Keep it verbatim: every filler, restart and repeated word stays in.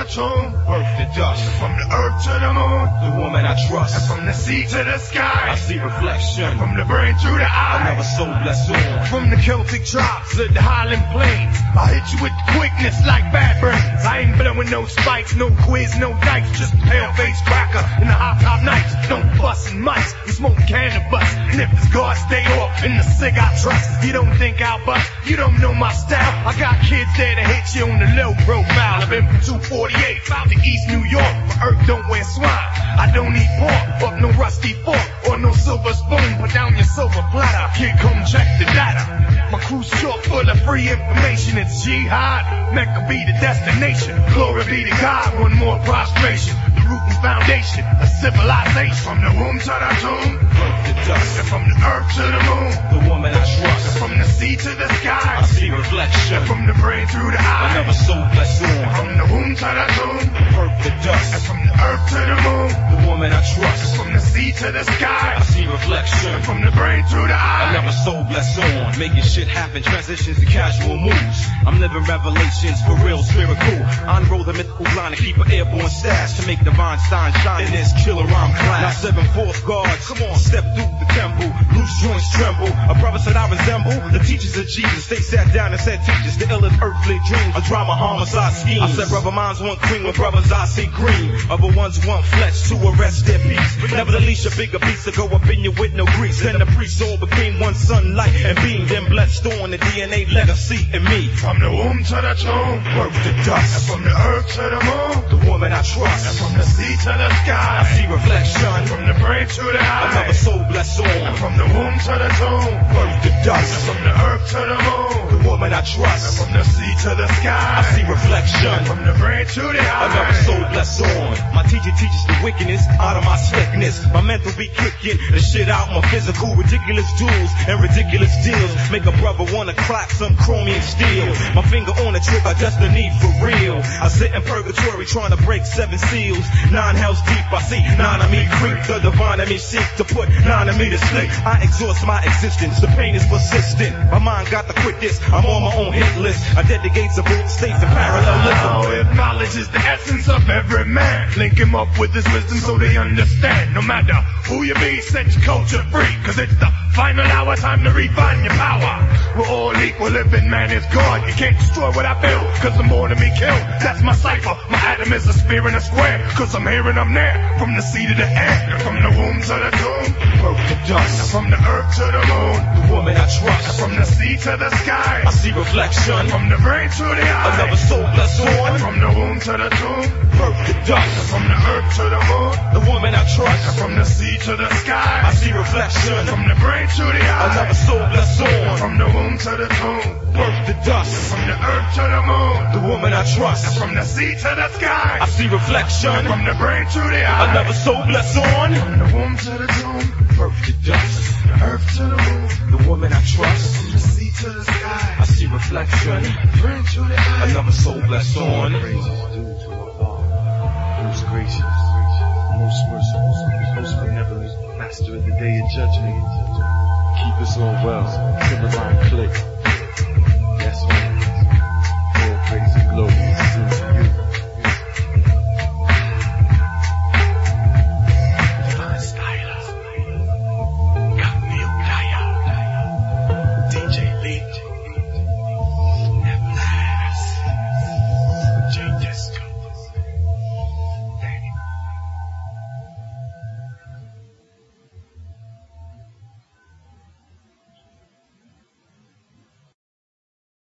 tomb, birth to dust. From the earth to the moon, the woman I trust. And from the sea to the sky, I see reflection. From the brain through the eye, another soul blessed on. From the Celtic tribes to the Highland plains, I hit you with quickness like bad brains. I ain't blowing no spikes, no quiz, no dice, just pale face cracker in the hot top nights. Don't bustin' mice, we smoke cannabis. And if this guard stay off in the cig I trust, you don't think I'll bust, you don't know my style. I got kids there to hit you on the low profile. I've been from two forty-eight out to East New York, but Earth don't wear swine. I don't eat pork, or no rusty fork, or no silver spoon. Put down your silver platter, kid, come check the data. My crew's short full of free information. It's jihad, Mecca be the destination. Glory be to God, one more prostration. The root and foundation of civilization. From the womb to the tomb, birth to dust. And from the earth to the moon, the woman I trust. And from the sea to the sky, I see reflection. And from the brain through the eye, another soul blessed on. And from the womb to the tomb, birth to dust. And from the earth to the moon, the woman I trust. And from the sea to the sky, I see reflection. And from the brain through the eye, another soul blessed on. Making shit happen, transitions to casual moves. I'm living revelations for real, spiritual. Unroll the mythical line and keep an airborne stash to make divine sign shine in this killer rhyme class. Now seven fourth guards, come on, step through the temple. Loose joints tremble. A brother said I resemble the teachers of Jesus. They sat down and said, teachers, the illest earthly dreams, a drama homicide scheme. I said, brother, minds want green when brothers I see green. Other ones want flesh to arrest their peace. Nevertheless, a bigger piece to go up in you with no grease. Then the priest all became one sunlight and beam. Then blessed on the D N A legacy in me. From the womb to the tomb, birth to dust. And from the earth to the moon, the woman I trust. And from the sea to the sky, I see reflection. And from the brain to the eye, another soul blessed on. And from the womb to the tomb, birth to dust. And from the earth to the moon, the woman I trust. And from the sea to the sky, I see reflection. And from the brain to the eye, another soul blessed on. My teacher teaches the wickedness out of my slickness. My mental be kicking the shit out my physical. Ridiculous duels and ridiculous deals make a brother wanna clap some chromium steel. My finger on the trigger, destiny for real. I sit in purgatory trying to break seven seals. Nine hells deep, I see nine of me creep. The divine of me seek to put nine of me to sleep. I exhaust my existence, the pain is persistent. My mind got the quickest, I'm on my own hit list. I dedicate to both states and parallelism. Oh, if knowledge is the essence of every man, link him up with his wisdom so they understand. No matter who you be, set your culture free. Cause it's the final hour, time to refine your power. We're all equal, living man is God. You can't destroy what I build, cause I'm born to be killed. That's my cipher, my atom is a sphere and a square. Cause I'm here and I'm there, from the sea to the air. And from the womb to the tomb, birth to dust. And from the earth to the moon, the woman I trust. And from the sea to the sky, I see reflection. And from the brain to the eye, another soul blessed on. And from the womb to the tomb, birth to dust. And from the earth to the moon, the woman I trust. And from the sea to the sky, I see reflection. And from the brain to the eye, another soul blessed on. From the womb to the tomb, birth to dust. From the earth to the moon, the woman I trust. And from the sea to the sky, I see reflection. And from the brain to the eye, another soul blessed on. From the womb to the tomb, birth to dust. From the earth to the moon, the woman I trust. From the sea to the sky, I see reflection. Brain to the eye, another soul blessed on. Praises due to our Father, most gracious, most merciful, most benevolent, Master of the day of judgment. Keep us all well, Timberline click.